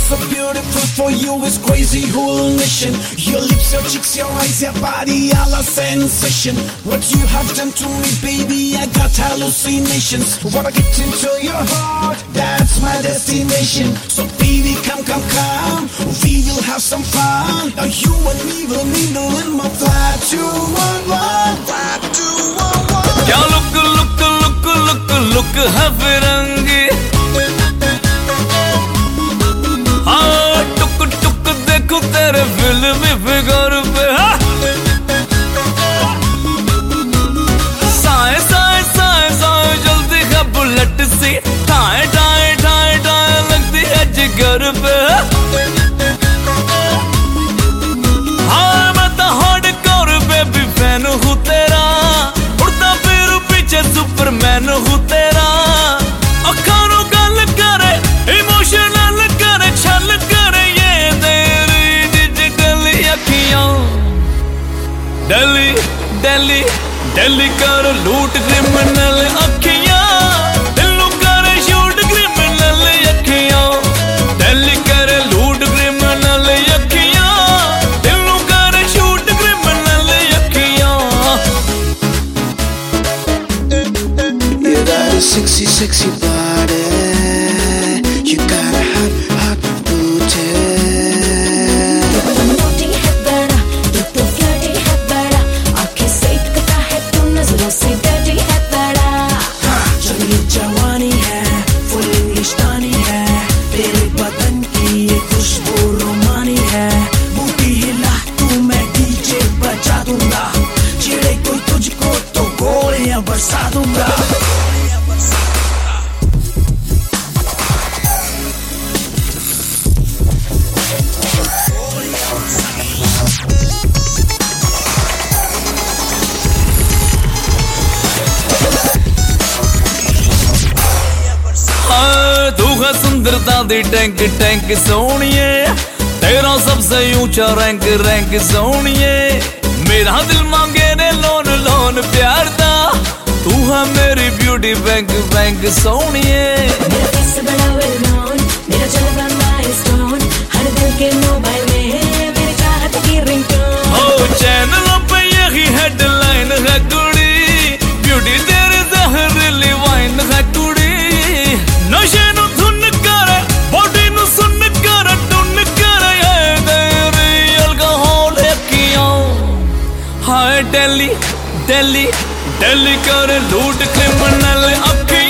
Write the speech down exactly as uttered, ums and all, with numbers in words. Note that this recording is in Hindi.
so beautiful for you is crazy whole mission. Your lips, your cheeks, your eyes, your body, all a sensation. What you have done to me, baby, I got hallucinations. Wanna get into your heart, that's my destination. So baby, come, come, come, we will have some fun. Now you and me will mingle in my fly to one one, fly to one one. क्या look, look, look, look, look है फिरंगी. हाँ टुक टुक देखो तेरे फिल्मी फिगर पे. साए साए साए साए जल्दी है बुलेट सी. ठाए ठाए ठाए ठाए लगती है जिगर पे. हाँ मैं तो हार्डकोर बेबी फैन हूँ तेरा. उड़ता फिर पीछे सुपरमैन हूँ तेरा. अखानों गल करे इमोशनल करे छल करे ये तेरी डिजिटल अखियां. दिल्ली दिल्ली दिल्ली कर लूट क्रिमिनल अखियां. दिल्लू करे शूट क्रिमिनल अखियां. दिल्ली करे लूट क्रिमिनल अखियां. दिल्लू करे शूट क्रिमिनल अखियां. You got a sexy, sexy body. You got a hot, hot booty. मोटी है बड़ा, तू तो फ्लर्टी है बड़ा. आँखें से इकता है तू, नजरों से डर्टी है बड़ा. चल ये जवानी है, फुल इंग्लिश तानी है. तेरे बदन की ये खुशबू रोमानी है. बूटी हिला तू मैं डीजे बजा दूंगा. चिड़े कोई तुझको तो गोलियां बरसा दूंगा. तू है सुंदरता दी टैंक टैंक सोनिए. तेरा सबसे ऊंचा रैंक रैंक सोनिए. मेरा दिल मांगे ने लोन लोन प्यार दा. तू है मेरी ब्यूटी बैंक बैंक सोनिए. मेरा फेस बड़ा वेल नोन, मेरा जलवा माइलस्टोन. हर दिल के मोबाइल में मेरी चाहत की रिंगटोन. ओ चैनलों पे यही हेडलाइन है कुड़ी. ब्यूटी तेरे जहरीली वाइन है कुड़ी. नशे नु धुन करे बॉडी नु सुन करे टुन करे ये तेरी अल्कोहल अखियां. हाय दिल्ली दिल्ली दिल्ली कर लूट क्रिमिनल अखियां.